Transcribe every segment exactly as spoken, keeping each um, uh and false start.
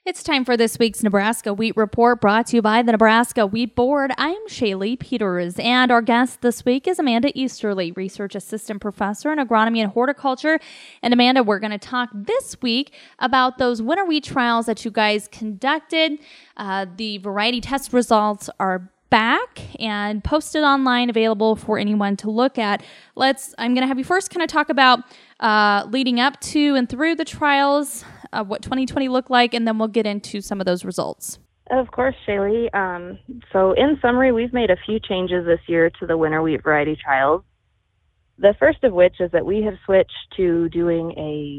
It's time for this week's Nebraska Wheat Report, brought to you by the Nebraska Wheat Board. I'm Shaylee Peters, and our guest this week is Amanda Easterly, Research Assistant Professor in Agronomy and Horticulture. And Amanda, we're going to talk this week about those winter wheat trials that you guys conducted. Uh, the variety test results are back and posted online, available for anyone to look at. Let's. I'm going to have you first kind of talk about uh, leading up to and through the trials, uh, what twenty twenty looked like, and then we'll get into some of those results. Of course, Shaylee. Um, so in summary, we've made a few changes this year to the winter wheat variety trials. The first of which is that we have switched to doing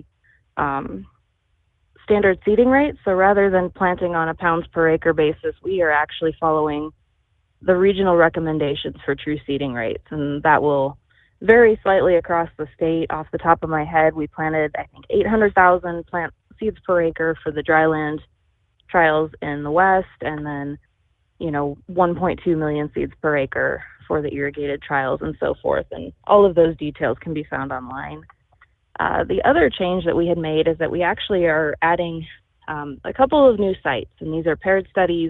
a um, standard seeding rate. So rather than planting on a pounds per acre basis, we are actually following the regional recommendations for true seeding rates, and that will vary slightly across the state. Off the top of my head, we planted, I think, eight hundred thousand plant seeds per acre for the dryland trials in the west, and then, you know, one point two million seeds per acre for the irrigated trials, and so forth. And all of those details can be found online. Uh, the other change that we had made is that we actually are adding um, a couple of new sites, and these are paired studies.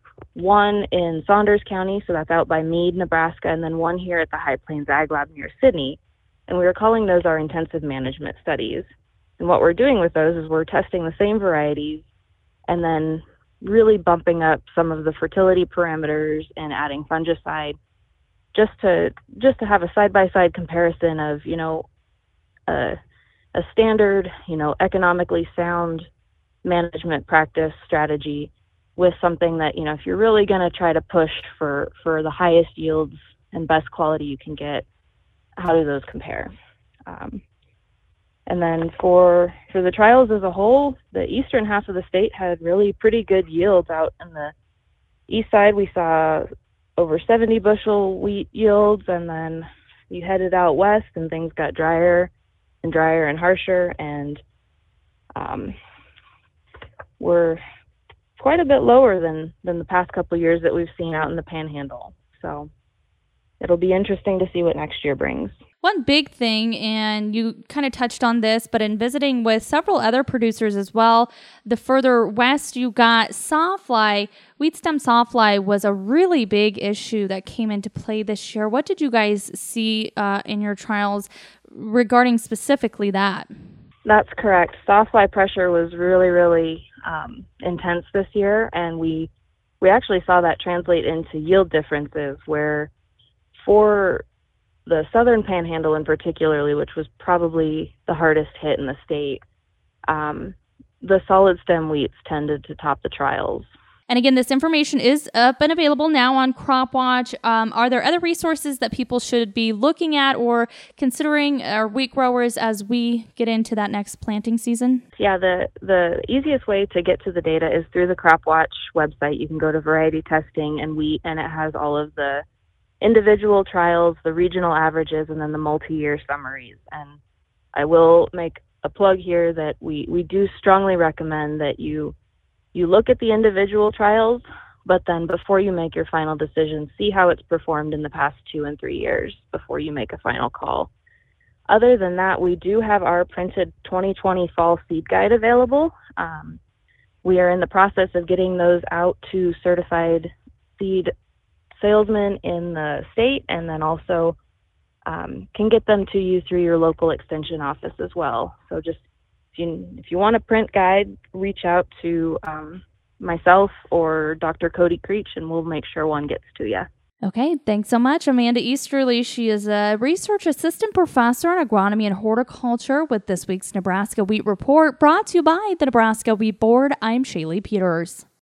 One in Saunders County, so that's out by Meade, Nebraska, and then one here at the High Plains Ag Lab near Sidney. And we were calling those our intensive management studies. And what we're doing with those is we're testing the same varieties and then really bumping up some of the fertility parameters and adding fungicide just to just to have a side-by-side comparison of, you know, a, a standard, you know, economically sound management practice strategy with something that, you know, if you're really going to try to push for, for the highest yields and best quality you can get, how do those compare? Um, and then for for the trials as a whole, the eastern half of the state had really pretty good yields. Out in the east side, we saw over seventy bushel wheat yields, and then you headed out west and things got drier and drier and harsher, and um, we're quite a bit lower than than the past couple of years that we've seen out in the Panhandle. So it'll be interesting to see what next year brings. One big thing, and you kind of touched on this, but in visiting with several other producers as well, the further west you got, sawfly, wheat stem sawfly was a really big issue that came into play this year. What did you guys see uh, in your trials regarding specifically that? That's correct. Sawfly pressure was really, really um, intense this year, and we we actually saw that translate into yield differences, where for the southern panhandle in particularly, which was probably the hardest hit in the state, um, the solid stem wheats tended to top the trials. And again, this information is up and available now on CropWatch. Um, are there other resources that people should be looking at or considering, our wheat growers, as we get into that next planting season? Yeah, the, the easiest way to get to the data is through the CropWatch website. You can go to variety testing and wheat, and it has all of the individual trials, the regional averages, and then the multi-year summaries. And I will make a plug here that we, we do strongly recommend that you You look at the individual trials, but then before you make your final decision, see how it's performed in the past two and three years before you make a final call. Other than that, we do have our printed twenty twenty fall seed guide available. Um, we are in the process of getting those out to certified seed salesmen in the state, and then also um, can get them to you through your local extension office as well. So just If you, if you want a print guide, reach out to um, myself or Doctor Cody Creech, and we'll make sure one gets to you. Okay, thanks so much, Amanda Easterly. She is a Research Assistant Professor in Agronomy and Horticulture with this week's Nebraska Wheat Report, brought to you by the Nebraska Wheat Board. I'm Shaylee Peters.